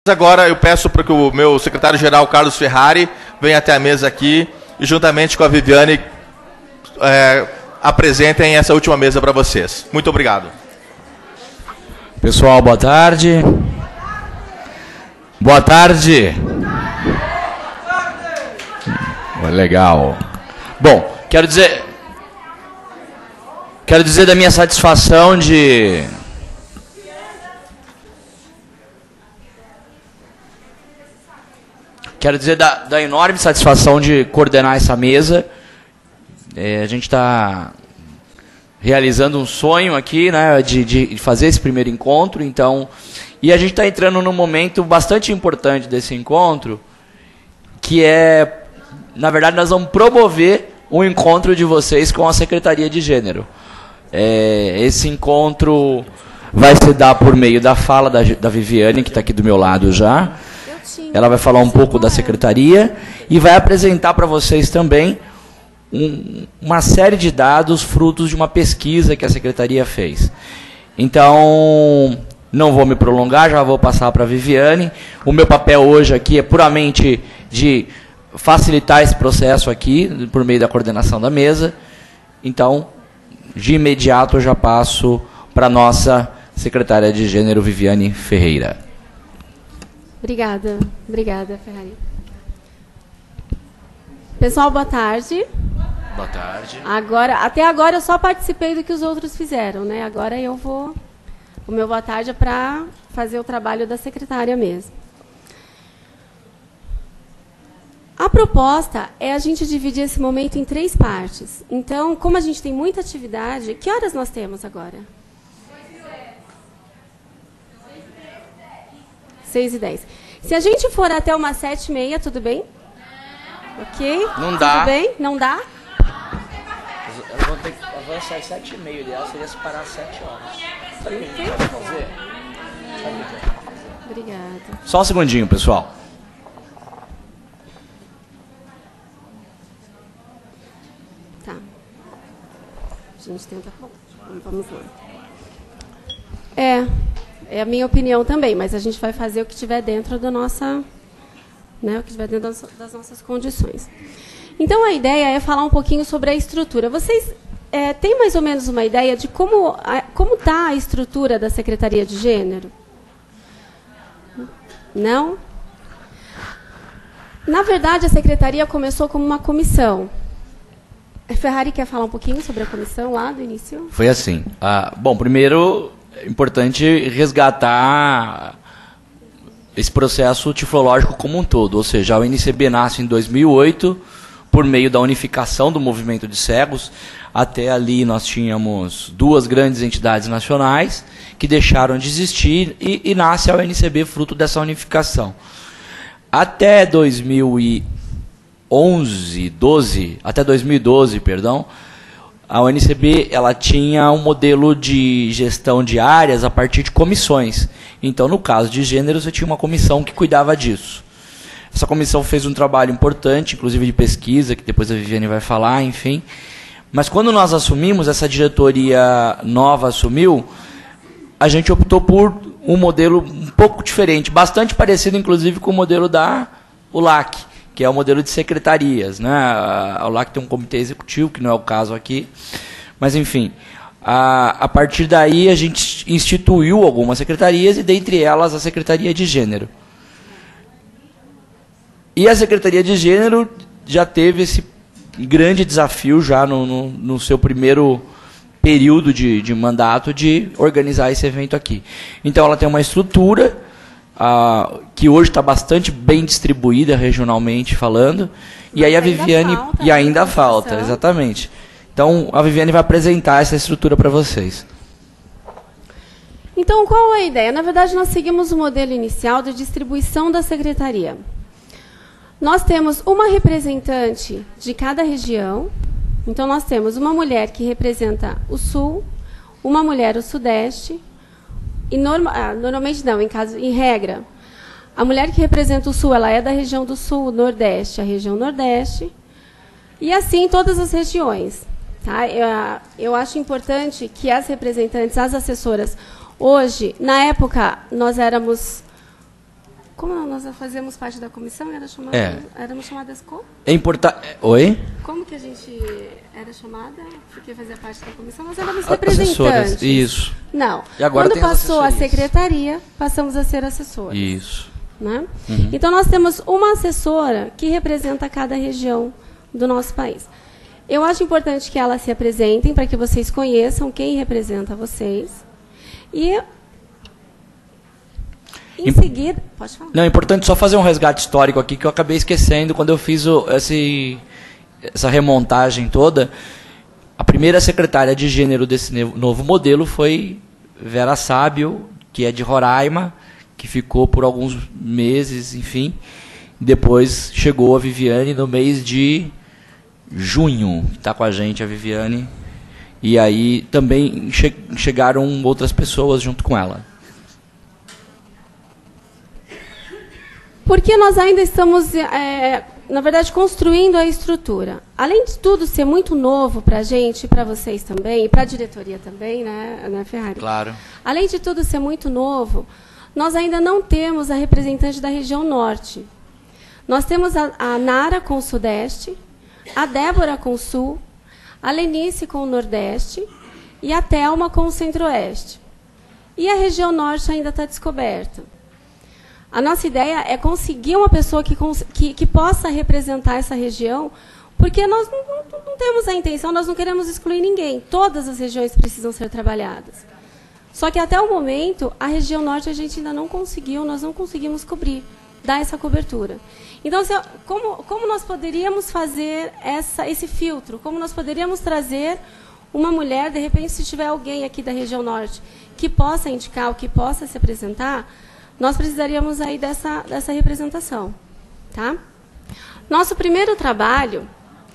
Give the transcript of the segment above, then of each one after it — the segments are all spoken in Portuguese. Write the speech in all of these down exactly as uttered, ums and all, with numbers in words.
Agora eu peço para que o meu secretário-geral, Carlos Ferrari, venha até a mesa aqui e, juntamente com a Viviane, é, apresentem essa última mesa para vocês. Muito obrigado. Pessoal, boa tarde. Boa tarde. Legal. Bom, quero dizer... Quero dizer da minha satisfação de... Quero dizer da, da enorme satisfação de coordenar essa mesa. É, a gente está realizando um sonho aqui, né, de, de fazer esse primeiro encontro. Então, e a gente está entrando num momento bastante importante desse encontro, que é, na verdade, nós vamos promover o encontro de vocês com a Secretaria de Gênero. É, esse encontro vai se dar por meio da fala da, da Viviane, que está aqui do meu lado já. Ela vai falar um pouco da secretaria e vai apresentar para vocês também um, uma série de dados frutos de uma pesquisa que a secretaria fez. Então, não vou me prolongar, já vou passar para a Viviane. O meu papel hoje aqui é puramente de facilitar esse processo aqui, por meio da coordenação da mesa. Então, de imediato eu já passo para a nossa secretária de Gênero, Viviane Ferreira. Obrigada, obrigada, Ferrari. Pessoal, boa tarde. Boa tarde. Agora, até agora eu só participei do que os outros fizeram, né? Agora eu vou... O meu boa tarde é para fazer o trabalho da secretária mesmo. A proposta é a gente dividir esse momento em três partes. Então, como a gente tem muita atividade, que horas nós temos agora? seis e dez. Se a gente for até umas sete e meia, tudo bem? Ok? Não dá. Tudo bem? Não dá? Elas vão ter que avançar às sete e meia. O ideal seria separar às sete horas. Sabe o que a gente pode fazer? Obrigada. Só um segundinho, pessoal. Tá. A gente tenta... Bom, vamos lá. É... É a minha opinião também, mas a gente vai fazer o que estiver dentro da nossa, né, o que estiver dentro das, das nossas condições. Então, a ideia é falar um pouquinho sobre a estrutura. Vocês é, têm mais ou menos uma ideia de como a, como está a estrutura da Secretaria de Gênero? Não? Na verdade, a Secretaria começou como uma comissão. A Ferrari quer falar um pouquinho sobre a comissão lá do início? Foi assim. Ah, bom, primeiro... É importante resgatar esse processo tiflológico como um todo. Ou seja, a U N C B nasce em dois mil e oito, por meio da unificação do movimento de cegos. Até ali nós tínhamos duas grandes entidades nacionais que deixaram de existir e, e nasce a U N C B fruto dessa unificação. Até dois mil e onze, doze, até dois mil e doze, perdão, a U N C B ela tinha um modelo de gestão de áreas a partir de comissões. Então, no caso de gênero, você tinha uma comissão que cuidava disso. Essa comissão fez um trabalho importante, inclusive de pesquisa, que depois a Viviane vai falar, enfim. Mas quando nós assumimos, essa diretoria nova assumiu, a gente optou por um modelo um pouco diferente, bastante parecido, inclusive, com o modelo da U L A C, que é o modelo de secretarias, né? A U L A C tem um comitê executivo, que não é o caso aqui. Mas, enfim, a, a partir daí a gente instituiu algumas secretarias, e dentre elas a Secretaria de Gênero. E a Secretaria de Gênero já teve esse grande desafio, já no, no, no seu primeiro período de, de mandato, de organizar esse evento aqui. Então, ela tem uma estrutura... Uh, que hoje está bastante bem distribuída regionalmente falando, e aí a Viviane falta, e ainda falta, exatamente. Então a Viviane vai apresentar essa estrutura para vocês. Então, qual é a ideia? Na verdade, nós seguimos o modelo inicial de distribuição da secretaria. Nós temos uma representante de cada região. Então, nós temos uma mulher que representa o Sul, uma mulher o Sudeste. E norma, ah, normalmente não, em caso, em regra, a mulher que representa o Sul, ela é da região do Sul, Nordeste, a região Nordeste, e assim em todas as regiões. Tá? Eu, eu acho importante que as representantes, as assessoras, hoje, na época, nós éramos como nós fazemos parte da comissão, era chamada, É. éramos chamadas como? É importante. Oi? Como que a gente era chamada? Porque fazia parte da comissão, nós éramos Assessoras. representantes. Isso. Não. E agora Quando tem as passou a assessorias. secretaria, passamos a ser assessores. Isso. Né? Uhum. Então, nós temos uma assessora que representa cada região do nosso país. Eu acho importante que elas se apresentem para que vocês conheçam quem representa vocês. E, em Imp- seguida... Pode falar. Não, é importante só fazer um resgate histórico aqui, que eu acabei esquecendo quando eu fiz o, esse, essa remontagem toda. A primeira secretária de gênero desse ne- novo modelo foi Vera Sábio, que é de Roraima, que ficou por alguns meses, enfim. Depois chegou a Viviane no mês de junho, que está com a gente, a Viviane. E aí também che- chegaram outras pessoas junto com ela. Porque nós ainda estamos, é, na verdade, construindo a estrutura. Além de tudo ser muito novo para a gente, para vocês também, e para a diretoria também, né, né, Ferrari? Claro. Além de tudo ser muito novo, nós ainda não temos a representante da região norte. Nós temos a, a Nara com o Sudeste, a Débora com o Sul, a Lenice com o Nordeste e a Thelma com o Centro-Oeste. E a região norte ainda está descoberta. A nossa ideia é conseguir uma pessoa que, que, que possa representar essa região, porque nós não, não, não temos a intenção, nós não queremos excluir ninguém. Todas as regiões precisam ser trabalhadas. Só que até o momento, a região norte a gente ainda não conseguiu, nós não conseguimos cobrir, dar essa cobertura. Então, se, como, como nós poderíamos fazer essa, esse filtro? Como nós poderíamos trazer uma mulher, de repente, se tiver alguém aqui da região norte que possa indicar, ou que possa se apresentar, nós precisaríamos aí dessa, dessa representação. Tá? Nosso primeiro trabalho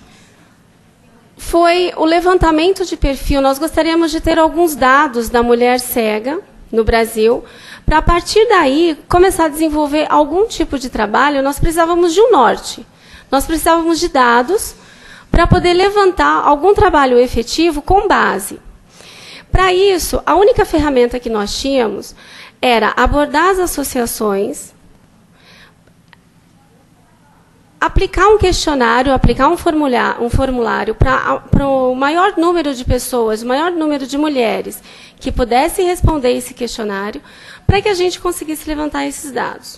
foi o levantamento de perfil. Nós gostaríamos de ter alguns dados da mulher cega no Brasil, para, a partir daí, começar a desenvolver algum tipo de trabalho. Nós precisávamos de um norte. Nós precisávamos de dados para poder levantar algum trabalho efetivo com base. Para isso, a única ferramenta que nós tínhamos era abordar as associações, aplicar um questionário, aplicar um formulário, um formulário para o maior número de pessoas, o maior número de mulheres que pudessem responder esse questionário, para que a gente conseguisse levantar esses dados.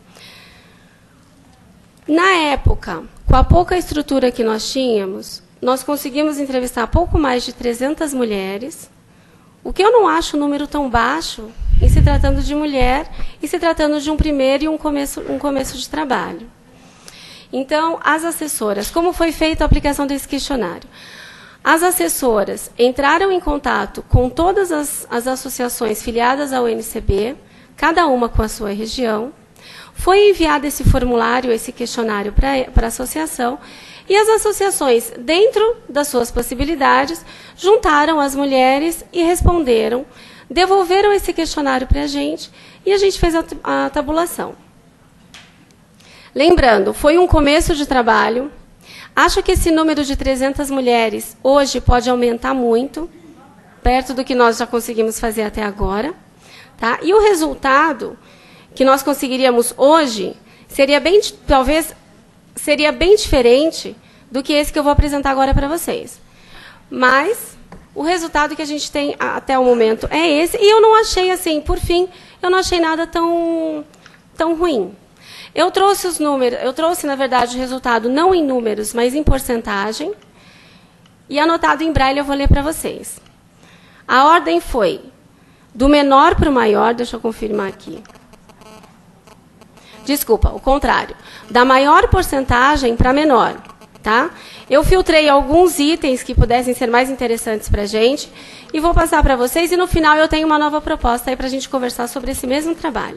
Na época, com a pouca estrutura que nós tínhamos, nós conseguimos entrevistar pouco mais de trezentas mulheres, o que eu não acho um número tão baixo em se tratando de mulher e se tratando de um primeiro e um começo, um começo de trabalho. Então, as assessoras, como foi feita a aplicação desse questionário? As assessoras entraram em contato com todas as, as associações filiadas ao N C B, cada uma com a sua região. Foi enviado esse formulário, esse questionário para a associação, e as associações, dentro das suas possibilidades, juntaram as mulheres e responderam, devolveram esse questionário para a gente, e a gente fez a, a tabulação. Lembrando, foi um começo de trabalho. Acho que esse número de trezentas mulheres hoje pode aumentar muito, perto do que nós já conseguimos fazer até agora. Tá? E o resultado que nós conseguiríamos hoje seria bem, talvez seria bem diferente do que esse que eu vou apresentar agora para vocês. Mas o resultado que a gente tem até o momento é esse. E eu não achei, assim, por fim, eu não achei nada tão, tão ruim. Eu trouxe os números, eu trouxe, na verdade, o resultado não em números, mas em porcentagem. E anotado em braille eu vou ler para vocês. A ordem foi do menor para o maior, deixa eu confirmar aqui. Desculpa, o contrário. Da maior porcentagem para a menor. Tá? Eu filtrei alguns itens que pudessem ser mais interessantes para a gente e vou passar para vocês. E no final eu tenho uma nova proposta aí para a gente conversar sobre esse mesmo trabalho.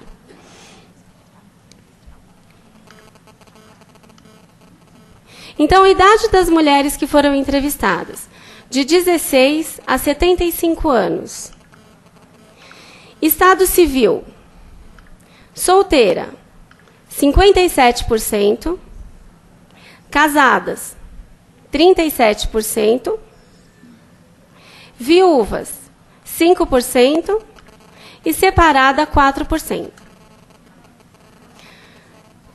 Então, a idade das mulheres que foram entrevistadas, de dezesseis a setenta e cinco anos. Estado civil, solteira, cinquenta e sete por cento, casadas, trinta e sete por cento, viúvas, cinco por cento e separada, quatro por cento.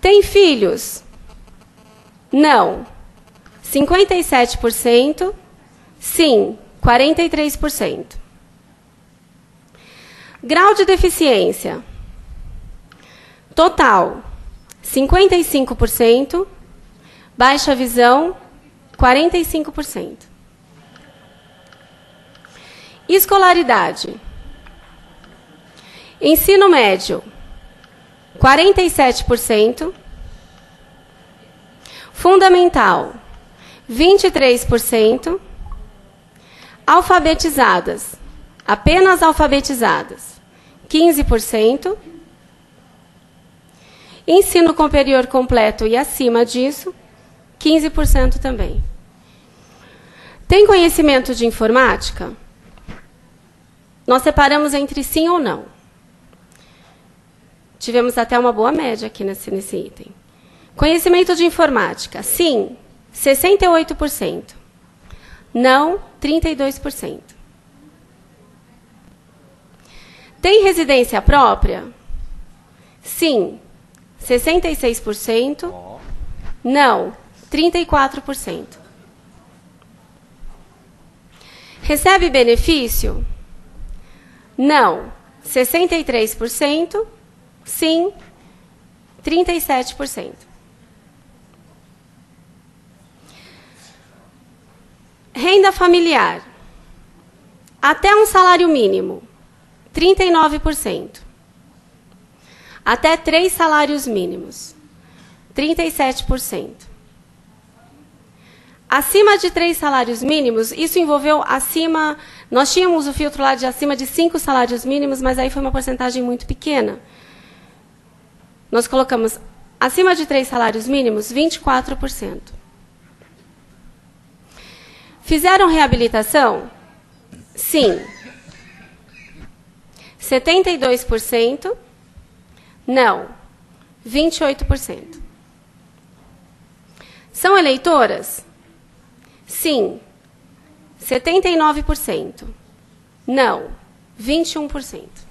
Tem filhos? Não. cinquenta e sete por cento. Sim, quarenta e três por cento. Grau de deficiência. Total, cinquenta e cinco por cento. Baixa visão, quarenta e cinco por cento. Escolaridade. Ensino médio, quarenta e sete por cento. Fundamental, vinte e três por cento. Alfabetizadas, apenas alfabetizadas, quinze por cento. Ensino superior completo e acima disso, quinze por cento também. Tem conhecimento de informática? Nós separamos entre sim ou não. Tivemos até uma boa média aqui nesse, nesse item. Conhecimento de informática, sim, sessenta e oito por cento. Não, trinta e dois por cento. Tem residência própria? Sim, sessenta e seis por cento. Não, trinta e quatro por cento. Recebe benefício? Não, sessenta e três por cento. Sim, trinta e sete por cento. Renda familiar. Até um salário mínimo, trinta e nove por cento. Até três salários mínimos, trinta e sete por cento. Acima de três salários mínimos, isso envolveu acima... Nós tínhamos o filtro lá de acima de cinco salários mínimos, mas aí foi uma porcentagem muito pequena. Nós colocamos acima de três salários mínimos, vinte e quatro por cento. Fizeram reabilitação? Sim. setenta e dois por cento. Não. vinte e oito por cento. São eleitoras? Sim. setenta e nove por cento. Não. vinte e um por cento.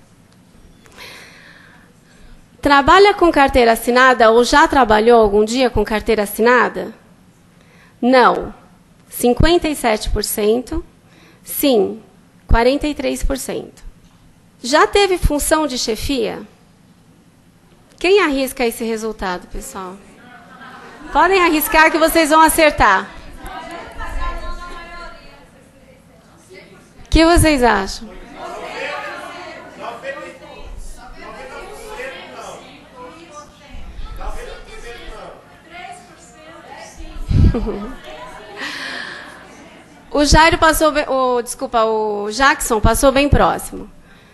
Trabalha com carteira assinada ou já trabalhou algum dia com carteira assinada? Não. cinquenta e sete por cento. Sim. quarenta e três por cento. Já teve função de chefia? Quem arrisca esse resultado, pessoal? Podem arriscar que vocês vão acertar. O que vocês acham? O Jairo passou bem, o, desculpa, o Jackson passou bem próximo.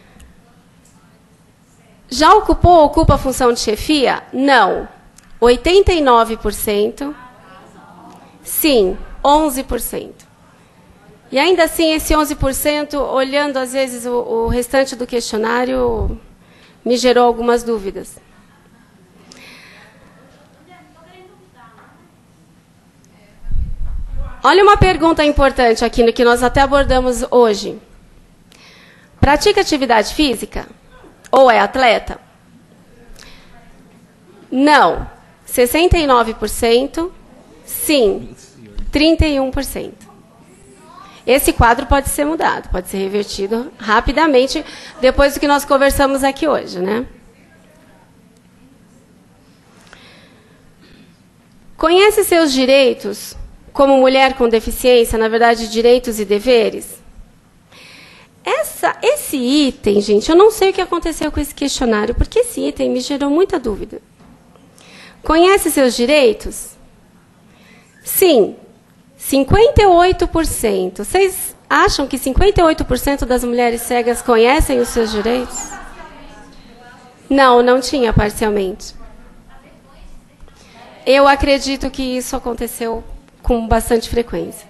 Já ocupou ou ocupa a função de chefia? Não. oitenta e nove por cento. Sim, onze por cento. E ainda assim, esse onze por cento, olhando às vezes o, o restante do questionário, me gerou algumas dúvidas. Olha uma pergunta importante aqui, no que nós até abordamos hoje. Pratica atividade física? Ou é atleta? Não. sessenta e nove por cento. Sim. trinta e um por cento. Esse quadro pode ser mudado, pode ser revertido rapidamente, depois do que nós conversamos aqui hoje, né? Conhece seus direitos como mulher com deficiência, na verdade, direitos e deveres? Essa, esse item, gente, eu não sei o que aconteceu com esse questionário, porque esse item me gerou muita dúvida. Conhece seus direitos? Sim, cinquenta e oito por cento. Vocês acham que cinquenta e oito por cento das mulheres cegas conhecem os seus direitos? Não, não tinha parcialmente. Eu acredito que isso aconteceu com bastante frequência.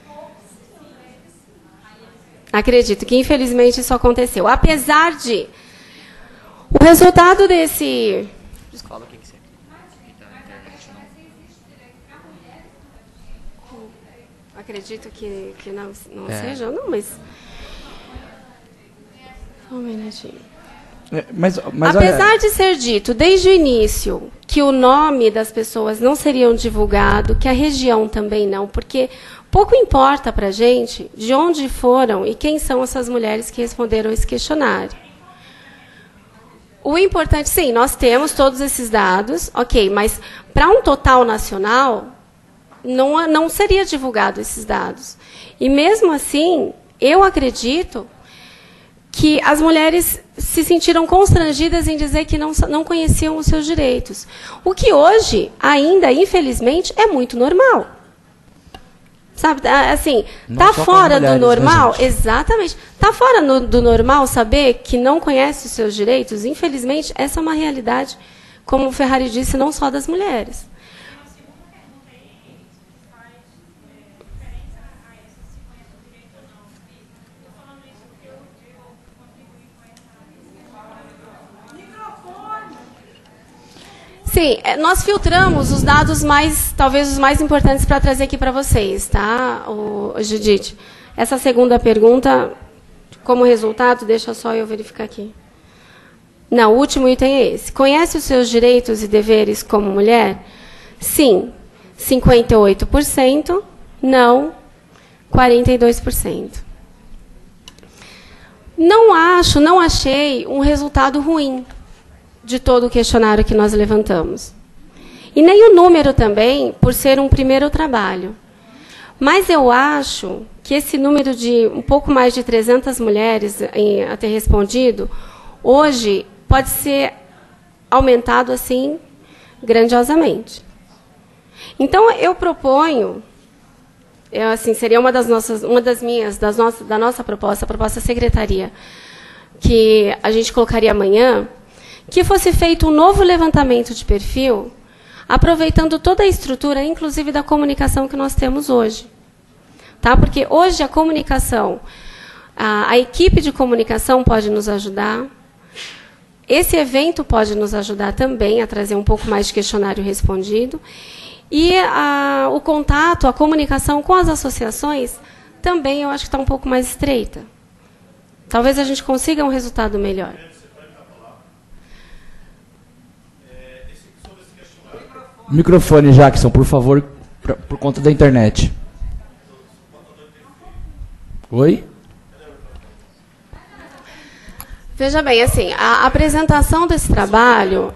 Acredito que, infelizmente, isso aconteceu. Apesar de o resultado desse... Desculpa, o que você... Acredito que, que não, não é. seja, não, mas... Um minutinho. É, mas, mas Apesar olha... de ser dito desde o início que o nome das pessoas não seriam divulgado, que a região também não, porque pouco importa para a gente de onde foram e quem são essas mulheres que responderam esse questionário. O importante, sim, nós temos todos esses dados, ok, mas para um total nacional, não, não seria divulgado esses dados. E mesmo assim, eu acredito que as mulheres se sentiram constrangidas em dizer que não, não conheciam os seus direitos. O que hoje, ainda, infelizmente, é muito normal. Sabe, assim, está fora mulheres, do normal, né, exatamente, está fora no, do normal saber que não conhece os seus direitos? Infelizmente, essa é uma realidade, como o Ferrari disse, não só das mulheres. Sim, nós filtramos os dados mais, talvez os mais importantes para trazer aqui para vocês, tá, o, o Judite? Essa segunda pergunta, como resultado, deixa só eu verificar aqui. Não, o último item é esse. Conhece os seus direitos e deveres como mulher? Sim, cinquenta e oito por cento, não, quarenta e dois por cento. Não acho, não achei um resultado ruim de todo o questionário que nós levantamos. E nem o número também, por ser um primeiro trabalho. Mas eu acho que esse número de um pouco mais de trezentas mulheres em, a ter respondido, hoje pode ser aumentado assim grandiosamente. Então, eu proponho, eu, assim, seria uma das nossas, uma das minhas, das nossas, da nossa proposta, a proposta da secretaria, que a gente colocaria amanhã, que fosse feito um novo levantamento de perfil, aproveitando toda a estrutura, inclusive da comunicação que nós temos hoje. Tá? Porque hoje a comunicação, a, a equipe de comunicação pode nos ajudar, esse evento pode nos ajudar também a trazer um pouco mais de questionário respondido, e a, o contato, a comunicação com as associações, também eu acho que está um pouco mais estreita. Talvez a gente consiga um resultado melhor. Microfone, Jackson, por favor, pra, por conta da internet. Oi? Veja bem, assim, a apresentação desse trabalho...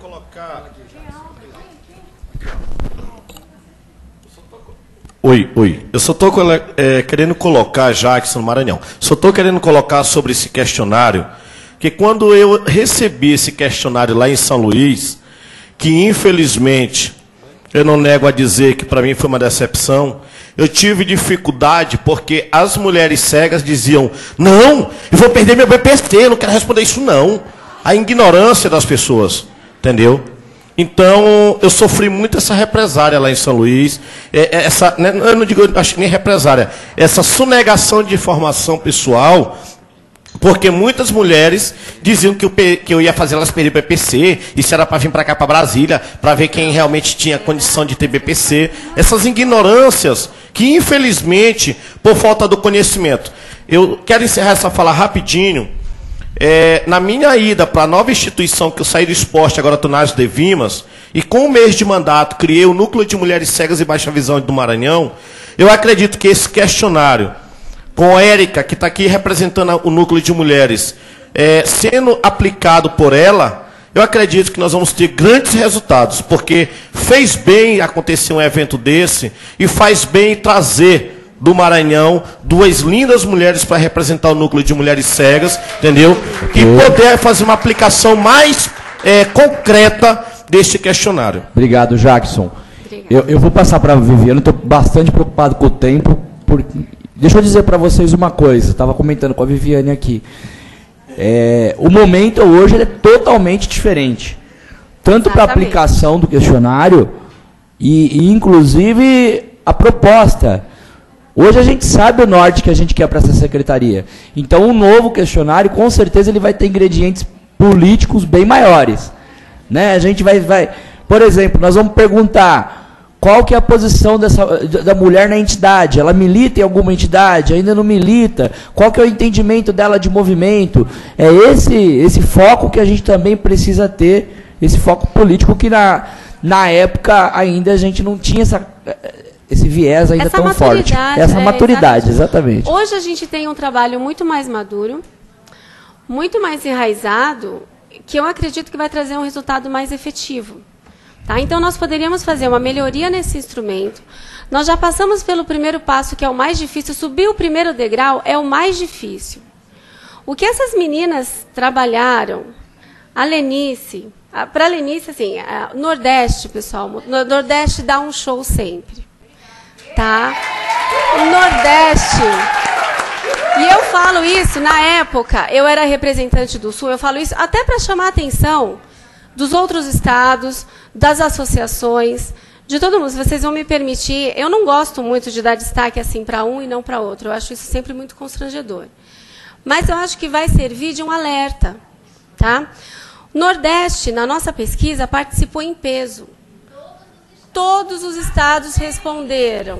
Oi, oi. Eu só estou é, querendo colocar, Jackson, no Maranhão, só estou querendo colocar sobre esse questionário, que quando eu recebi esse questionário lá em São Luís, que infelizmente... eu não nego a dizer que para mim foi uma decepção. Eu tive dificuldade porque as mulheres cegas diziam, não, eu vou perder meu B P C, eu não quero responder isso não. A ignorância das pessoas, entendeu? Então, eu sofri muito essa represária lá em São Luís. Essa, eu não digo, acho que nem represária, essa sonegação de informação pessoal... porque muitas mulheres diziam que eu, que eu ia fazer elas perder B P C, isso era para vir para cá, para Brasília, para ver quem realmente tinha condição de ter B P C. Essas ignorâncias que, infelizmente, por falta do conhecimento. Eu quero encerrar essa fala rapidinho. É, na minha ida para a nova instituição, que eu saí do esporte, agora estou na área de Vimas, e com um mês de mandato, criei o Núcleo de Mulheres Cegas e Baixa Visão do Maranhão, eu acredito que esse questionário, com a Érica, que está aqui representando o núcleo de mulheres, é, sendo aplicado por ela, eu acredito que nós vamos ter grandes resultados, porque fez bem acontecer um evento desse e faz bem trazer do Maranhão duas lindas mulheres para representar o núcleo de mulheres cegas, entendeu? E poder fazer uma aplicação mais é, concreta deste questionário. Obrigado, Jackson. Eu, eu vou passar para a Viviane, estou bastante preocupado com o tempo, porque... deixa eu dizer para vocês uma coisa, estava comentando com a Viviane aqui. É, o momento hoje ele é totalmente diferente. Tanto para a aplicação do questionário, e, e inclusive a proposta. Hoje a gente sabe o norte que a gente quer para essa secretaria. Então, um novo questionário, com certeza, ele vai ter ingredientes políticos bem maiores. Né? A gente vai, vai... Por exemplo, nós vamos perguntar... qual que é a posição dessa, da mulher na entidade? Ela milita em alguma entidade? Ainda não milita? Qual que é o entendimento dela de movimento? É esse, esse foco que a gente também precisa ter, esse foco político que na, na época ainda a gente não tinha essa, esse viés ainda essa tão forte. Essa é, maturidade, exatamente. Hoje a gente tem um trabalho muito mais maduro, muito mais enraizado, que eu acredito que vai trazer um resultado mais efetivo. Tá? Então, nós poderíamos fazer uma melhoria nesse instrumento. Nós já passamos pelo primeiro passo, que é o mais difícil. Subir o primeiro degrau é o mais difícil. O que essas meninas trabalharam, a Lenice, para a Lenice, assim, a Nordeste, pessoal, o Nordeste dá um show sempre. Tá? O Nordeste... E eu falo isso, na época, eu era representante do Sul, eu falo isso até para chamar a atenção dos outros estados, das associações, de todo mundo. Se vocês vão me permitir, eu não gosto muito de dar destaque assim para um e não para outro. Eu acho isso sempre muito constrangedor. Mas eu acho que vai servir de um alerta. Tá? O Nordeste, na nossa pesquisa, participou em peso. Todos os estados responderam.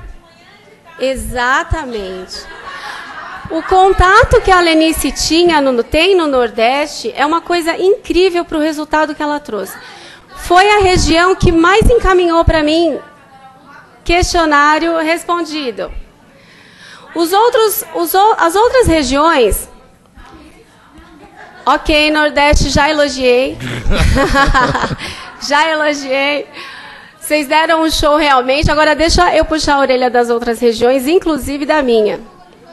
Exatamente. O contato que a Lenice tinha no, tem no Nordeste é uma coisa incrível para o resultado que ela trouxe. Foi a região que mais encaminhou para mim questionário respondido. Os outros, os, as outras regiões... Ok, Nordeste, já elogiei. Já elogiei. Vocês deram um show realmente. Agora deixa eu puxar a orelha das outras regiões, inclusive da minha.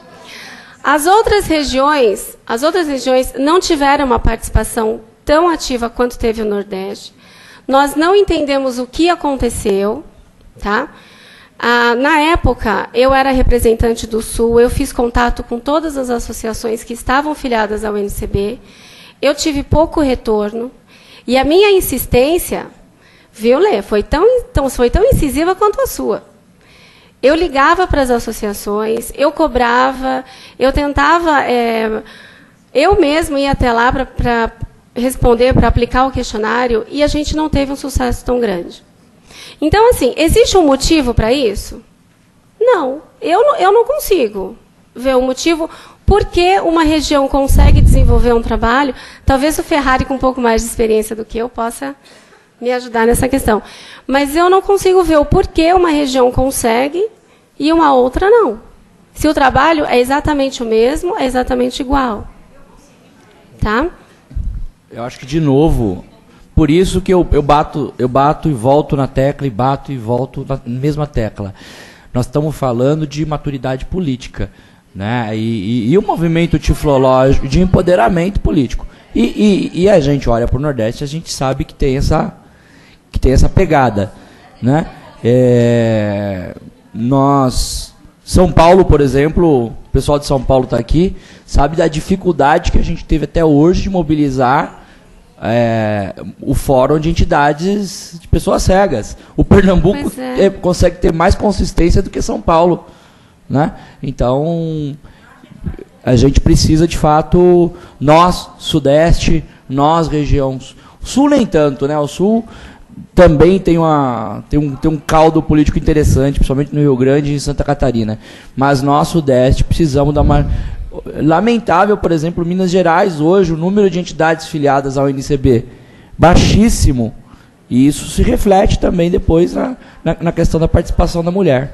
As outras regiões, as outras regiões não tiveram uma participação tão ativa quanto teve o Nordeste. Nós não entendemos o que aconteceu, tá? Ah, na época, eu era representante do Sul, eu fiz contato com todas as associações que estavam filiadas ao N C B. Eu tive pouco retorno. E a minha insistência, viu, Lê, foi tão, tão, foi tão incisiva quanto a sua. Eu ligava para as associações, eu cobrava, eu tentava... É, eu mesma ia até lá para responder, para aplicar o questionário, e a gente não teve um sucesso tão grande. Então, assim, existe um motivo para isso? Não, eu, não, eu não consigo ver um motivo por que uma região consegue desenvolver um trabalho. Talvez o Ferrari, com um pouco mais de experiência do que eu, possa me ajudar nessa questão. Mas eu não consigo ver o porquê uma região consegue e uma outra não. Se o trabalho é exatamente o mesmo, é exatamente igual. Tá? Eu acho que, de novo, por isso que eu, eu, bato, eu bato e volto na tecla, e bato e volto na mesma tecla. Nós estamos falando de maturidade política, né? E, e, e o movimento tiflológico de empoderamento político. E, e, e a gente olha para o Nordeste, a gente sabe que tem essa, que tem essa pegada, né? É, nós, São Paulo, por exemplo, o pessoal de São Paulo está aqui, sabe da dificuldade que a gente teve até hoje de mobilizar é, o fórum de entidades de pessoas cegas. O Pernambuco é. É, consegue ter mais consistência do que São Paulo, né? Então, a gente precisa, de fato, nós, Sudeste, nós, região Sul, nem tanto, né? O Sul também tem, uma, tem, um, tem um caldo político interessante, principalmente no Rio Grande e em Santa Catarina. Mas nós, Sudeste, precisamos dar uma... Lamentável, por exemplo, Minas Gerais, hoje, o número de entidades filiadas ao N C B baixíssimo. E isso se reflete também depois na, na, na questão da participação da mulher.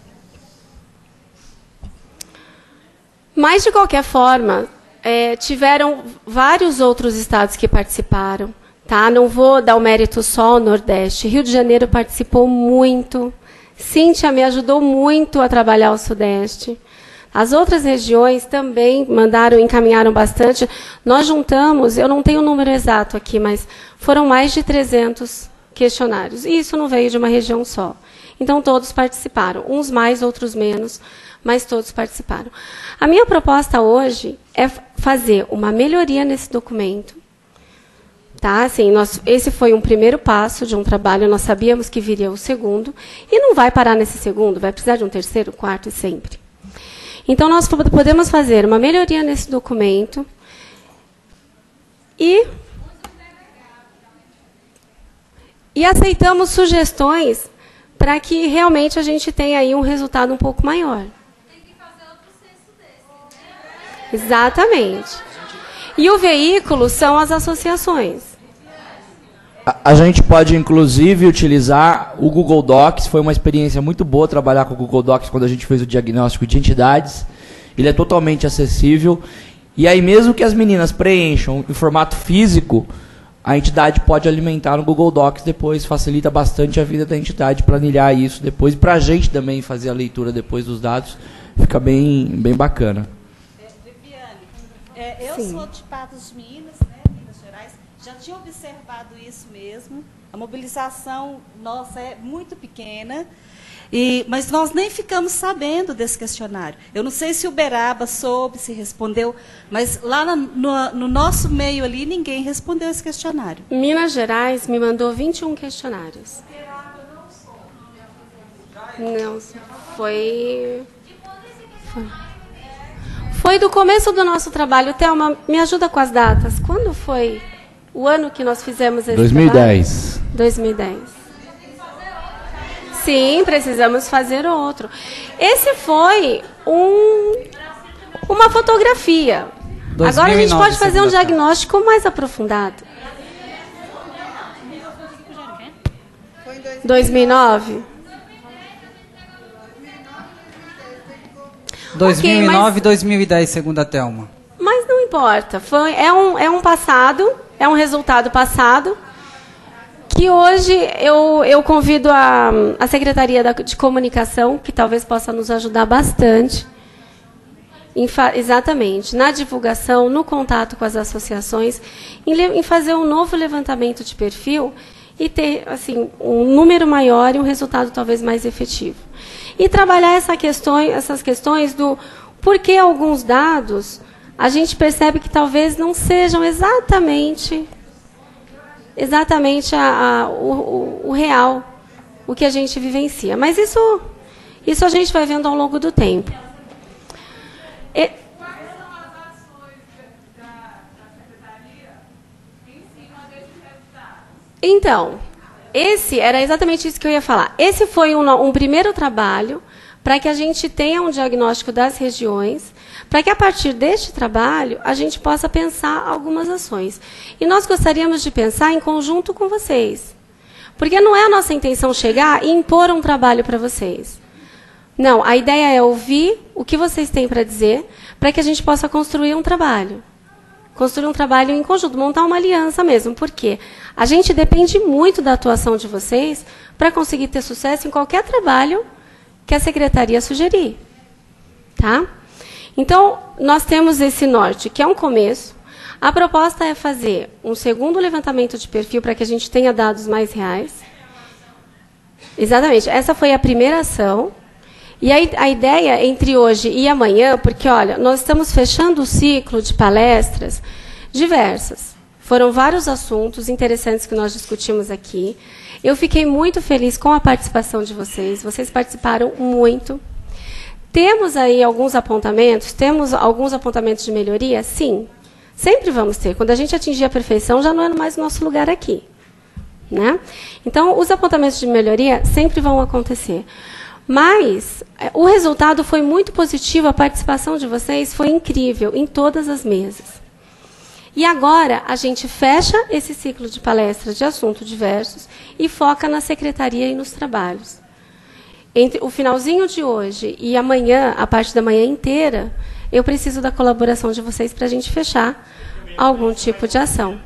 Mas, de qualquer forma, é, tiveram vários outros estados que participaram. Tá? Não vou dar o mérito só ao Nordeste. Rio de Janeiro participou muito. Cíntia me ajudou muito a trabalhar o Sudeste. As outras regiões também mandaram, encaminharam bastante. Nós juntamos, eu não tenho o número exato aqui, mas foram mais de trezentos questionários. E isso não veio de uma região só. Então, todos participaram. Uns mais, outros menos, mas todos participaram. A minha proposta hoje é fazer uma melhoria nesse documento. Tá? Assim, nós, esse foi um primeiro passo de um trabalho, nós sabíamos que viria o segundo, e não vai parar nesse segundo, vai precisar de um terceiro, quarto e sempre. Então, nós podemos fazer uma melhoria nesse documento e, e aceitamos sugestões para que realmente a gente tenha aí um resultado um pouco maior. Exatamente. E o veículo são as associações. A, a gente pode, inclusive, utilizar o Google Docs. Foi uma experiência muito boa trabalhar com o Google Docs quando a gente fez o diagnóstico de entidades. Ele é totalmente acessível. E aí, mesmo que as meninas preencham em formato físico, a entidade pode alimentar no Google Docs depois, facilita bastante a vida da entidade, planilhar isso depois. E para a gente também fazer a leitura depois dos dados, fica bem, bem bacana. É, Viviane, é, eu Sim. sou de Patos de Minas, né, Minas Gerais, já tinha observado isso mesmo. A mobilização nossa é muito pequena, e, mas nós nem ficamos sabendo desse questionário. Eu não sei se o Uberaba soube, se respondeu, mas lá na, no, no nosso meio ali, ninguém respondeu esse questionário. Minas Gerais me mandou vinte e um questionários. Não, foi... Foi, foi do começo do nosso trabalho. Thelma, me ajuda com as datas. Quando foi o ano que nós fizemos esse dois mil e trabalho? dez. dois mil e dez. Sim, precisamos fazer outro. Esse foi um, uma fotografia. Agora a gente pode fazer um diagnóstico mais aprofundado. dois mil e nove? dois mil e nove e mas- dois mil e dez, segundo a Thelma. Mas não importa. Foi, é, um, é um passado, é um resultado passado, que hoje eu, eu convido a, a Secretaria da, de Comunicação, que talvez possa nos ajudar bastante, em fa, exatamente, na divulgação, no contato com as associações, em, le, em fazer um novo levantamento de perfil e ter assim, um número maior e um resultado talvez mais efetivo. E trabalhar essa questão, essas questões do porquê alguns dados a gente percebe que talvez não sejam exatamente... exatamente a, a, o, o, o real, o que a gente vivencia. Mas isso, isso a gente vai vendo ao longo do tempo. E, então, esse era exatamente isso que eu ia falar. Esse foi um, um primeiro trabalho para que a gente tenha um diagnóstico das regiões, para que a partir deste trabalho a gente possa pensar algumas ações. E nós gostaríamos de pensar em conjunto com vocês. Porque não é a nossa intenção chegar e impor um trabalho para vocês. Não, a ideia é ouvir o que vocês têm para dizer, para que a gente possa construir um trabalho. Construir um trabalho em conjunto, montar uma aliança mesmo. Por quê? A gente depende muito da atuação de vocês para conseguir ter sucesso em qualquer trabalho que a Secretaria sugerir. Tá? Então, nós temos esse norte, que é um começo. A proposta é fazer um segundo levantamento de perfil para que a gente tenha dados mais reais. Exatamente. Essa foi a primeira ação. E a, a ideia entre hoje e amanhã, porque, olha, nós estamos fechando o ciclo de palestras diversas. Foram vários assuntos interessantes que nós discutimos aqui. Eu fiquei muito feliz com a participação de vocês. Vocês participaram muito. Temos aí alguns apontamentos? Temos alguns apontamentos de melhoria? Sim. Sempre vamos ter. Quando a gente atingir a perfeição, já não é mais o nosso lugar aqui. Né? Então, os apontamentos de melhoria sempre vão acontecer. Mas o resultado foi muito positivo, a participação de vocês foi incrível em todas as mesas. E agora a gente fecha esse ciclo de palestras de assuntos diversos e foca na secretaria e nos trabalhos. Entre o finalzinho de hoje e amanhã, a parte da manhã inteira, eu preciso da colaboração de vocês para a gente fechar algum tipo de ação.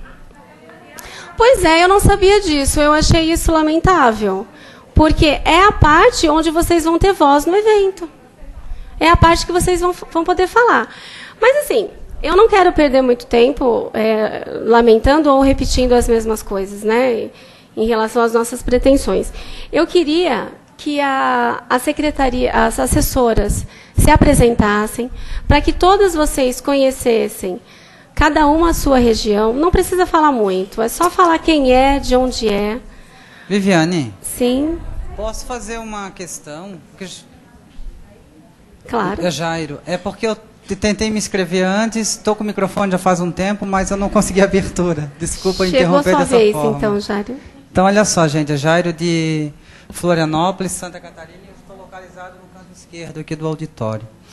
Pois é, eu não sabia disso, eu achei isso lamentável. Porque é a parte onde vocês vão ter voz no evento. É a parte que vocês vão, vão poder falar. Mas, assim, eu não quero perder muito tempo é, lamentando ou repetindo as mesmas coisas, né, em relação às nossas pretensões. Eu queria que a, a secretaria, as assessoras se apresentassem, para que todas vocês conhecessem cada uma a sua região. Não precisa falar muito, é só falar quem é, de onde é. Viviane, Sim, posso fazer uma questão? Porque- claro. É, Jairo, é porque eu t- tentei me inscrever antes, estou com o microfone já faz um tempo, mas eu não consegui abertura. Desculpa Chegou interromper sua dessa vez, forma. então, Jário. Então, olha só, gente, é Jairo de Florianópolis, Santa Catarina, e eu estou localizado no canto esquerdo aqui do auditório.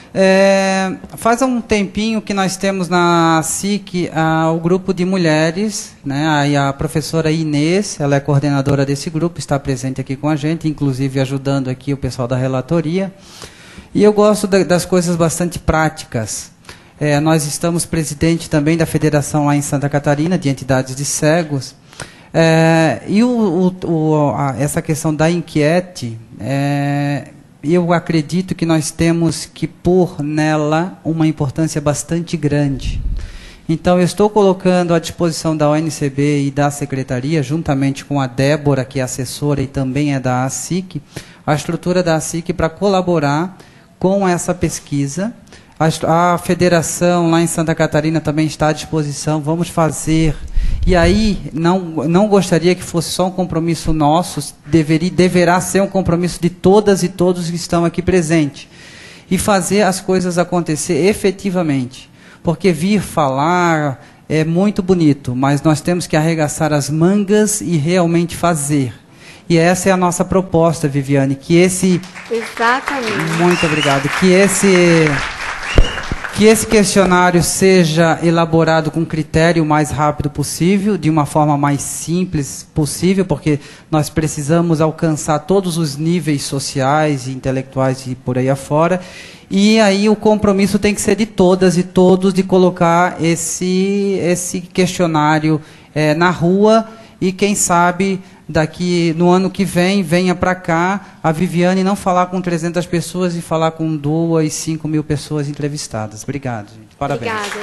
É, faz um tempinho que nós temos na S I C ah, o grupo de mulheres, né? Aí a professora Inês, ela é coordenadora desse grupo, está presente aqui com a gente, inclusive ajudando aqui o pessoal da relatoria. E eu gosto da, das coisas bastante práticas. É, nós estamos presidente também da federação lá em Santa Catarina, de entidades de cegos. É, e o, o, o, a, essa questão da enquete, é, eu acredito que nós temos que pôr nela uma importância bastante grande. Então, eu estou colocando à disposição da O N C B e da Secretaria, juntamente com a Débora, que é assessora e também é da A S I C, a estrutura da A S I C para colaborar com essa pesquisa. A, a federação lá em Santa Catarina também está à disposição, vamos fazer. E aí, não, não gostaria que fosse só um compromisso nosso, deveria, deverá ser um compromisso de todas e todos que estão aqui presentes. E fazer as coisas acontecer efetivamente. Porque vir falar é muito bonito, mas nós temos que arregaçar as mangas e realmente fazer. E essa é a nossa proposta, Viviane, que esse... Exatamente. Muito obrigado. Que esse... Que esse questionário seja elaborado com critério o mais rápido possível, de uma forma mais simples possível, porque nós precisamos alcançar todos os níveis sociais e intelectuais e por aí afora. E aí o compromisso tem que ser de todas e todos de colocar esse, esse questionário é, na rua e, quem sabe, daqui no ano que vem, venha para cá a Viviane não falar com trezentas pessoas e falar com duas, cinco mil pessoas entrevistadas. Obrigado, gente. Parabéns. Obrigada,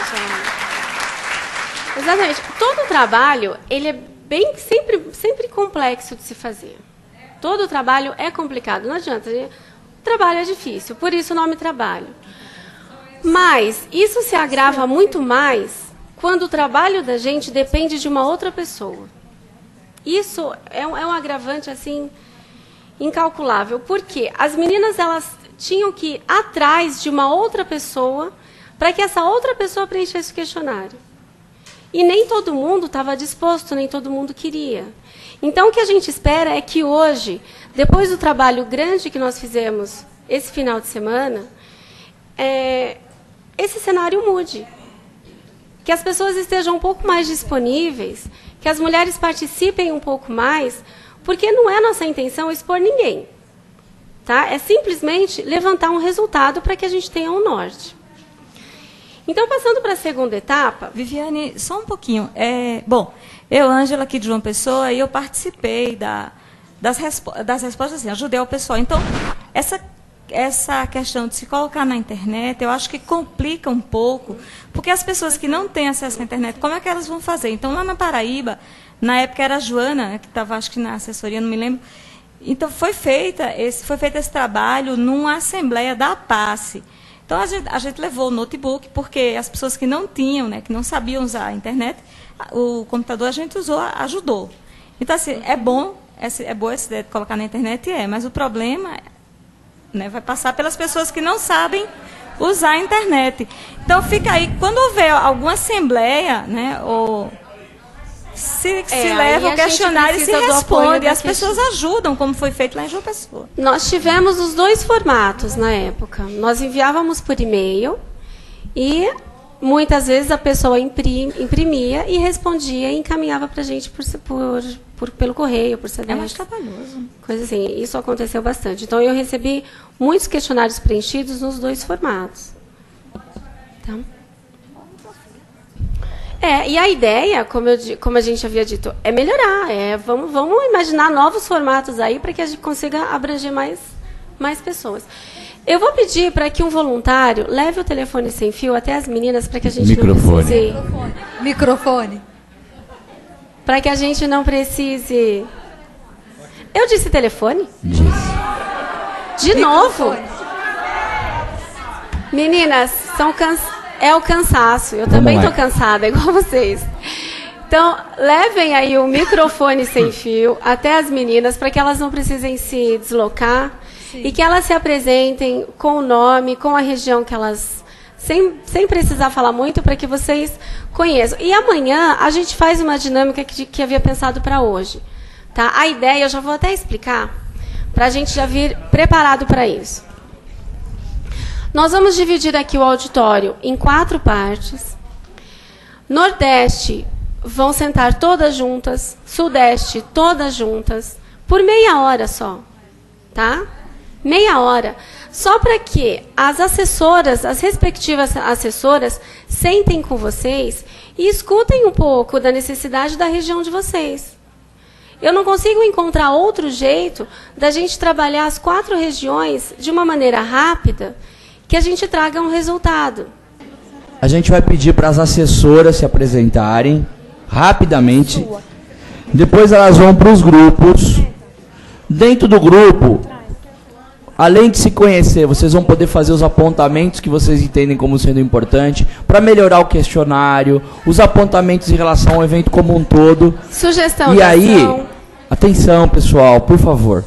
João. Exatamente. Todo trabalho, ele é bem, sempre, sempre complexo de se fazer. Todo trabalho é complicado, não adianta. O trabalho é difícil, por isso o nome trabalho. Mas isso se agrava muito mais quando o trabalho da gente depende de uma outra pessoa. Isso é um, é um agravante, assim, incalculável. Porque as meninas, elas tinham que ir atrás de uma outra pessoa para que essa outra pessoa preenchesse o questionário. E nem todo mundo estava disposto, nem todo mundo queria. Então, o que a gente espera é que hoje, depois do trabalho grande que nós fizemos esse final de semana, é, esse cenário mude. Que as pessoas estejam um pouco mais disponíveis, que as mulheres participem um pouco mais, porque não é nossa intenção expor ninguém. Tá? É simplesmente levantar um resultado para que a gente tenha um norte. Então, passando para a segunda etapa... Viviane, só um pouquinho. É, bom, eu, Ângela, aqui de João Pessoa, e eu participei da, das, respo das respostas, assim, ajudei o pessoal. Então, essa... essa questão de se colocar na internet, eu acho que complica um pouco, porque as pessoas que não têm acesso à internet, como é que elas vão fazer? Então, lá na Paraíba, na época era a Joana, que estava, acho que na assessoria, não me lembro. Então, foi, feita esse, foi feito esse trabalho numa assembleia da APACE. Então, a gente, a gente levou o notebook, porque as pessoas que não tinham, né, que não sabiam usar a internet, o computador a gente usou, ajudou. Então, assim, é bom, é, é boa essa ideia de colocar na internet, é, mas o problema é, né, vai passar pelas pessoas que não sabem usar a internet. Então, fica aí, quando houver alguma assembleia, né, ou se, é, se leva o questionário e se responde, as pessoas ajudam, como foi feito lá em João Pessoa. Nós tivemos os dois formatos na época. Nós enviávamos por e-mail e muitas vezes a pessoa imprim, imprimia e respondia e encaminhava para a gente por, por, por, pelo correio, por C D. É mais trabalhoso. Coisa assim, isso aconteceu bastante. Então, eu recebi muitos questionários preenchidos nos dois formatos. Tá? É, e a ideia, como, eu, como a gente havia dito, é melhorar. É, vamos, vamos imaginar novos formatos aí para que a gente consiga abranger mais, mais pessoas. Eu vou pedir para que um voluntário leve o telefone sem fio até as meninas para que a gente Microfone. não precise... Microfone. Para que a gente não precise... Eu disse telefone? Disse. De novo? Meninas, são cansa... é o cansaço. Eu também estou cansada, igual vocês. Então, levem aí o microfone sem fio até as meninas para que elas não precisem se deslocar. Sim. E que elas se apresentem com o nome, com a região que elas... Sem, sem precisar falar muito, para que vocês conheçam. E amanhã a gente faz uma dinâmica que, que havia pensado para hoje. Tá? A ideia, eu já vou até explicar, para a gente já vir preparado para isso. Nós vamos dividir aqui o auditório em quatro partes. Nordeste, vão sentar todas juntas. Sudeste, todas juntas. Por meia hora só. Tá? Meia hora. Só para que as assessoras, as respectivas assessoras, sentem com vocês e escutem um pouco da necessidade da região de vocês. Eu não consigo encontrar outro jeito da gente trabalhar as quatro regiões de uma maneira rápida que a gente traga um resultado. A gente vai pedir para as assessoras se apresentarem rapidamente. Depois elas vão para os grupos. Dentro do grupo, além de se conhecer, vocês vão poder fazer os apontamentos que vocês entendem como sendo importante para melhorar o questionário, os apontamentos em relação ao evento como um todo. Sugestão de de aí, ação. Atenção, pessoal, por favor.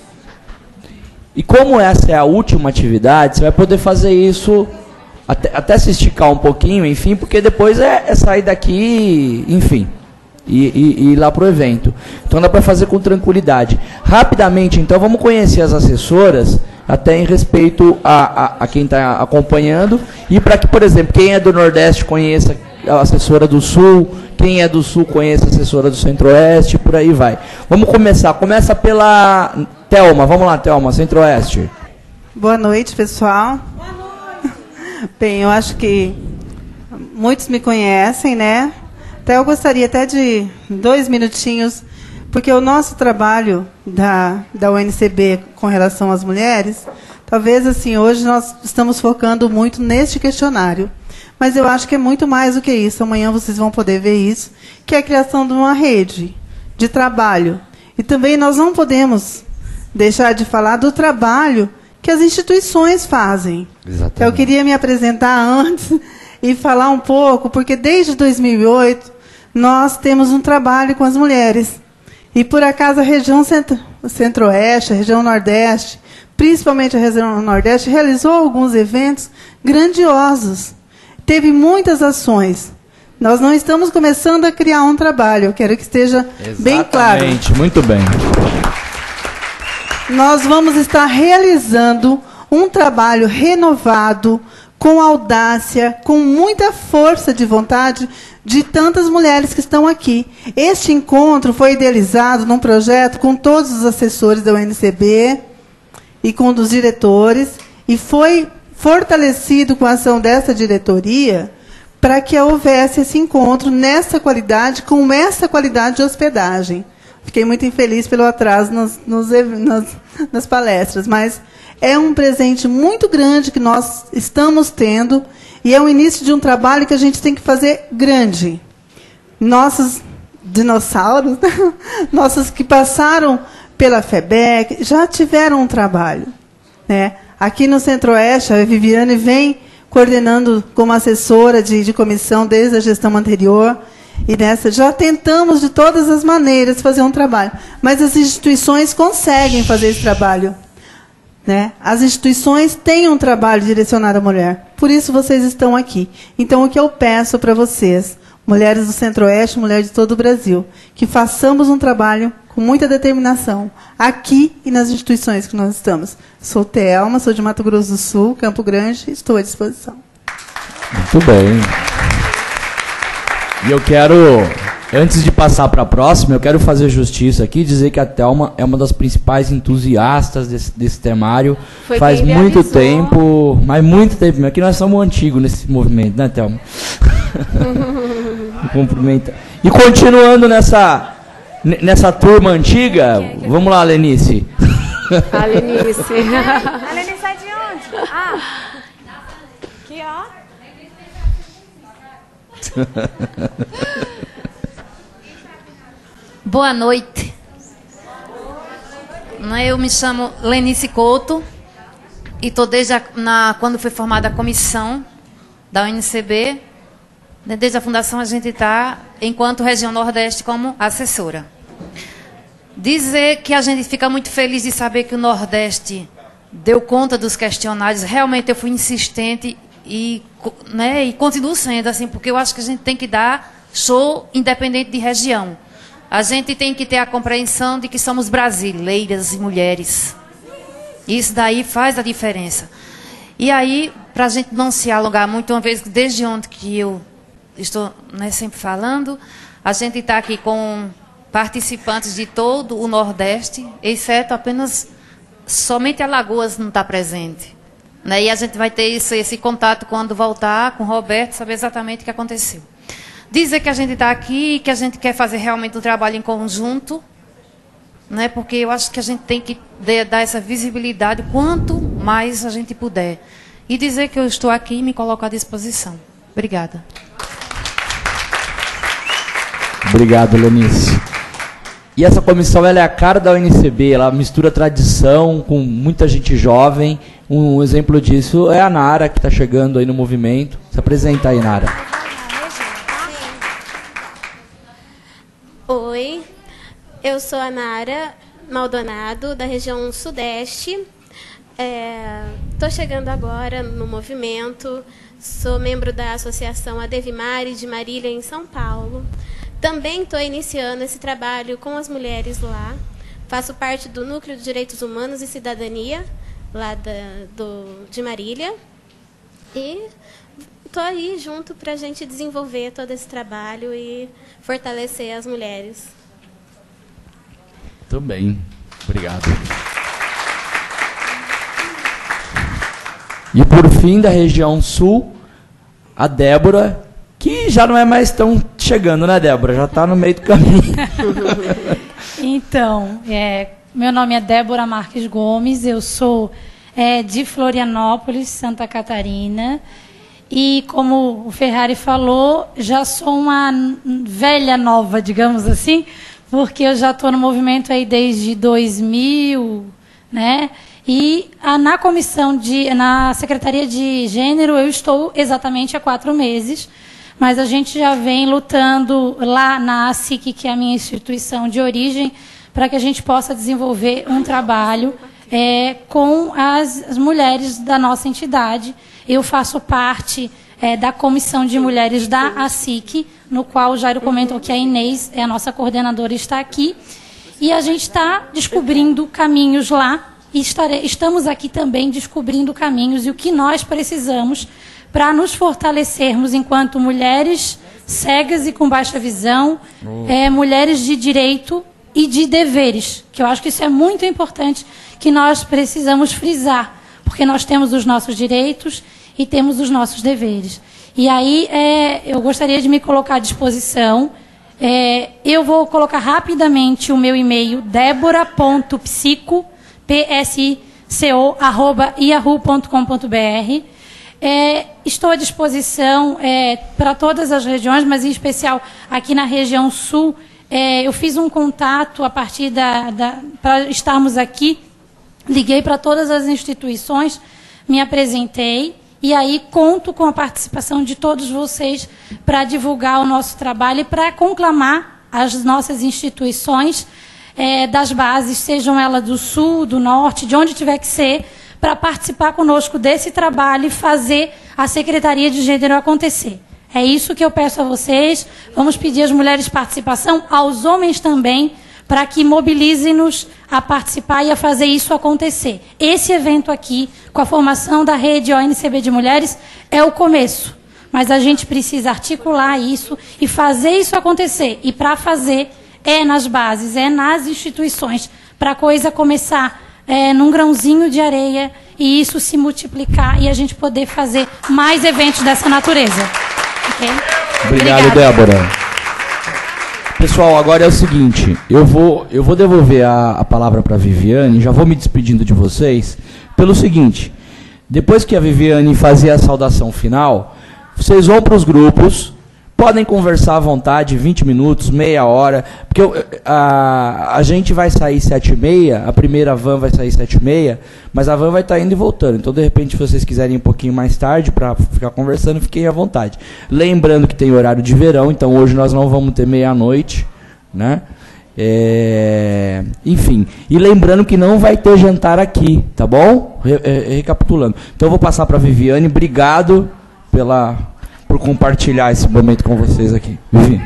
E como essa é a última atividade, você vai poder fazer isso até, até se esticar um pouquinho, enfim, porque depois é, é sair daqui, enfim, e, e, e ir lá para o evento. Então dá para fazer com tranquilidade. Rapidamente, então, vamos conhecer as assessoras, até em respeito a, a, a quem está acompanhando, e para que, por exemplo, quem é do Nordeste conheça a assessora do Sul, quem é do Sul conheça a assessora do Centro-Oeste, por aí vai. Vamos começar. Começa pela Thelma. Vamos lá, Thelma, Centro-Oeste. Boa noite, pessoal. Boa noite. Bem, eu acho que muitos me conhecem, né? Até eu gostaria até de dois minutinhos, porque o nosso trabalho da, da U N C B com relação às mulheres, talvez assim, hoje nós estamos focando muito neste questionário. Mas eu acho que é muito mais do que isso. Amanhã vocês vão poder ver isso, que é a criação de uma rede de trabalho. E também nós não podemos deixar de falar do trabalho que as instituições fazem. Exatamente. Então, eu queria me apresentar antes e falar um pouco, porque desde dois mil e oito nós temos um trabalho com as mulheres. E, por acaso, a região centro, Centro-Oeste, a região Nordeste, principalmente a região Nordeste, realizou alguns eventos grandiosos. Teve muitas ações. Nós não estamos começando a criar um trabalho. Eu quero que esteja Exatamente. Bem claro. Muito bem. Nós vamos estar realizando um trabalho renovado, com audácia, com muita força de vontade de tantas mulheres que estão aqui. Este encontro foi idealizado num projeto com todos os assessores da U N C B e com os diretores, e foi fortalecido com a ação dessa diretoria para que houvesse esse encontro nessa qualidade, com essa qualidade de hospedagem. Fiquei muito infeliz pelo atraso nos, nos, nas, nas palestras, mas é um presente muito grande que nós estamos tendo e é o início de um trabalho que a gente tem que fazer grande. Nossos dinossauros, nossos que passaram pela FEBEC, já tiveram um trabalho, né? Aqui no Centro-Oeste, a Viviane vem coordenando como assessora de, de comissão desde a gestão anterior. E nessa já tentamos, de todas as maneiras, fazer um trabalho. Mas as instituições conseguem fazer esse trabalho. Né? As instituições têm um trabalho direcionado à mulher. Por isso vocês estão aqui. Então, o que eu peço para vocês, mulheres do Centro-Oeste, mulheres de todo o Brasil, que façamos um trabalho com muita determinação, aqui e nas instituições que nós estamos. Sou Thelma, sou de Mato Grosso do Sul, Campo Grande, estou à disposição. Muito bem. E eu quero, antes de passar para a próxima, eu quero fazer justiça aqui e dizer que a Thelma é uma das principais entusiastas desse, desse temário. Foi Faz quem muito idealizou. tempo, mas muito tempo. Aqui nós somos antigos nesse movimento, né, Thelma? Cumprimenta. E continuando nessa, nessa turma antiga, vamos lá, Lenice. A Lenice. A Lenice sai de onde? Ah, aqui, ó. Boa noite. Eu me chamo Lenice Couto e estou desde a, na, quando foi formada a comissão da U N C B. Desde a fundação a gente está, enquanto região Nordeste, como assessora. Dizer que a gente fica muito feliz de saber que o Nordeste deu conta dos questionários. Realmente eu fui insistente e, né, e continuo sendo assim, porque eu acho que a gente tem que dar show independente de região. A gente tem que ter a compreensão de que somos brasileiras e mulheres. Isso daí faz a diferença. E aí, para a gente não se alongar muito, uma vez que desde ontem que eu estou, né, sempre falando, a gente está aqui com participantes de todo o Nordeste, exceto apenas, somente Alagoas não está presente. Né? E a gente vai ter esse, esse contato quando voltar com o Roberto, saber exatamente o que aconteceu. Dizer que a gente está aqui, que a gente quer fazer realmente um trabalho em conjunto, né? Porque eu acho que a gente tem que dar essa visibilidade quanto mais a gente puder. E dizer que eu estou aqui e me coloco à disposição. Obrigada. Obrigado, Lenice. E essa comissão ela é a cara da U N C B, ela mistura tradição com muita gente jovem. Um exemplo disso é a Nara, que está chegando aí no movimento. Se apresenta aí, Nara. Oi, eu sou a Nara Maldonado, da região Sudeste. Estou é, chegando agora no movimento, sou membro da Associação Adevimare de Marília, em São Paulo. Também estou iniciando esse trabalho com as mulheres lá. Faço parte do Núcleo de Direitos Humanos e Cidadania, lá da, do, de Marília. E estou aí junto para a gente desenvolver todo esse trabalho e fortalecer as mulheres. Muito bem. Obrigado. E por fim, da região sul, a Débora, que já não é mais tão chegando, né, Débora? Já está no meio do caminho. Então, é, meu nome é Débora Marques Gomes, eu sou é, de Florianópolis, Santa Catarina. E, como o Ferrari falou, já sou uma velha nova, digamos assim, porque eu já estou no movimento aí desde dois mil, né? E a, na comissão, de, na Secretaria de Gênero, eu estou exatamente há quatro meses, mas a gente já vem lutando lá na A S I C, que é a minha instituição de origem, para que a gente possa desenvolver um trabalho é, com as, as mulheres da nossa entidade. Eu faço parte é, da Comissão de Mulheres da A S I C, no qual o Jairo comentou que a Inês, é a nossa coordenadora, está aqui. E a gente está descobrindo caminhos lá, e estare, estamos aqui também descobrindo caminhos e o que nós precisamos para nos fortalecermos enquanto mulheres cegas e com baixa visão, é, mulheres de direito e de deveres, que eu acho que isso é muito importante, que nós precisamos frisar, porque nós temos os nossos direitos e temos os nossos deveres. E aí é, eu gostaria de me colocar à disposição. É, eu vou colocar rapidamente o meu e-mail, débora ponto psico, P S I C O, arroba yahoo ponto com ponto br. É, estou à disposição é, para todas as regiões, mas em especial aqui na região sul. É, eu fiz um contato a partir da, da para estarmos aqui, liguei para todas as instituições, me apresentei, e aí conto com a participação de todos vocês para divulgar o nosso trabalho e para conclamar as nossas instituições é, das bases, sejam elas do sul, do norte, de onde tiver que ser, para participar conosco desse trabalho e fazer a Secretaria de Gênero acontecer. É isso que eu peço a vocês. Vamos pedir às mulheres participação, aos homens também, para que mobilizem-nos a participar e a fazer isso acontecer. Esse evento aqui, com a formação da rede O N C B de Mulheres, é o começo. Mas a gente precisa articular isso e fazer isso acontecer. E para fazer, é nas bases, é nas instituições, para a coisa começar é, num grãozinho de areia e isso se multiplicar e a gente poder fazer mais eventos dessa natureza. Okay? Obrigado, Obrigada. Débora. Pessoal, agora é o seguinte, eu vou, eu vou devolver a, a palavra para a Viviane, já vou me despedindo de vocês, pelo seguinte, depois que a Viviane fazer a saudação final, vocês vão para os grupos, podem conversar à vontade, vinte minutos, meia hora, porque eu, a, a gente vai sair sete e meia, a primeira van vai sair sete e meia, mas a van vai estar indo e voltando. Então, de repente, se vocês quiserem ir um pouquinho mais tarde para ficar conversando, fiquem à vontade. Lembrando que tem horário de verão, então hoje nós não vamos ter meia-noite, né? É, enfim, e lembrando que não vai ter jantar aqui, tá bom? Re, é, recapitulando. Então, eu vou passar para a Viviane. Obrigado pela... por compartilhar esse momento com vocês aqui. Vivi.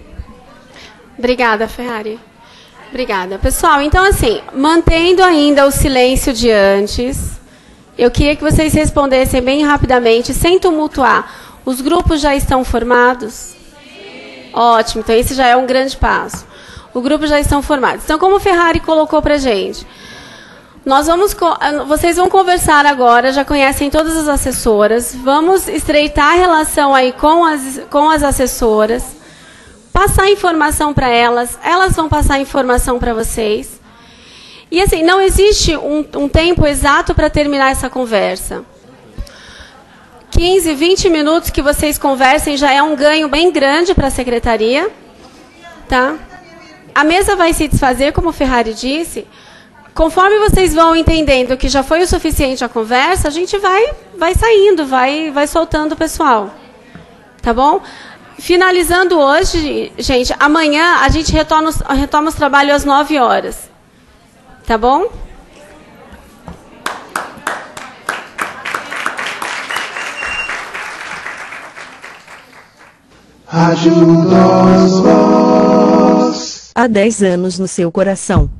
Obrigada, Ferrari. Obrigada. Pessoal, então assim, mantendo ainda o silêncio de antes, Eu queria que vocês respondessem bem rapidamente, sem tumultuar. Os grupos já estão formados? Sim. Ótimo, então esse já é um grande passo. Os grupos já estão formados. Então, como o Ferrari colocou para a gente, nós vamos, vocês vão conversar agora, já conhecem todas as assessoras, vamos estreitar a relação aí com as, com as assessoras, passar informação para elas, elas vão passar informação para vocês. E assim, não existe um, um tempo exato para terminar essa conversa. quinze, vinte minutos que vocês conversem já é um ganho bem grande para a secretaria. Tá? A mesa vai se desfazer, como o Ferrari disse. Conforme vocês vão entendendo que já foi o suficiente a conversa, a gente vai, vai saindo, vai, vai soltando o pessoal. Tá bom? Finalizando hoje, gente, amanhã a gente retoma, retoma os trabalhos às nove horas. Tá bom? Há dez anos no seu coração.